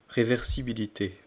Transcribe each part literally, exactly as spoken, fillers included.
Réversibilité.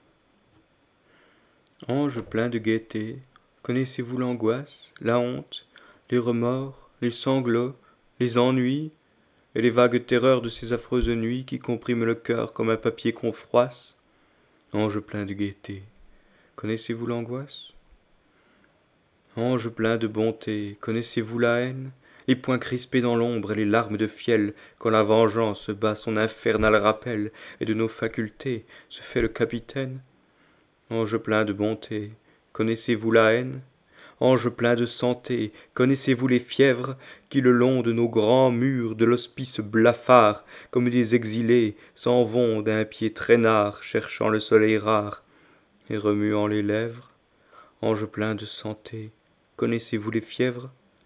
Ange plein de gaieté, connaissez-vous l'angoisse, la honte, les remords, les sanglots, les ennuis, et les vagues terreurs de ces affreuses nuits qui compriment le cœur comme un papier qu'on froisse? Ange plein de gaieté, connaissez-vous l'angoisse? Ange plein de bonté, connaissez-vous la haine, les poings crispés dans l'ombre et les larmes de fiel, quand la vengeance bat son infernal rappel, et de nos facultés se fait le capitaine? Ange plein de bonté, connaissez-vous la haine? Ange plein de santé, connaissez-vous les fièvres, qui le long de nos grands murs de l'hospice blafard, comme des exilés, s'en vont d'un pied traînard, cherchant le soleil rare, et remuant les lèvres? Ange plein de santé, connaissez-vous les fièvres?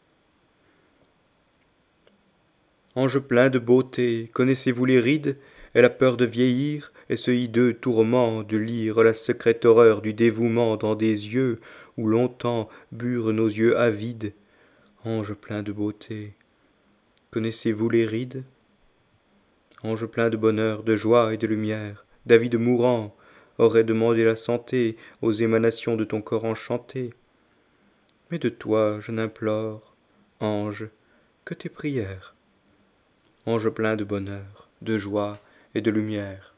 Ange plein de beauté, connaissez-vous les rides, et la peur de vieillir, et ce hideux tourment de lire la secrète horreur du dévouement dans des yeux où longtemps burent nos yeux avides? Ange plein de beauté, connaissez-vous les rides? Ange plein de bonheur, de joie et de lumière, David mourant aurait demandé la santé aux émanations de ton corps enchanté. Mais de toi je n'implore, ange, que tes prières. Ange plein de bonheur, de joie et de lumière,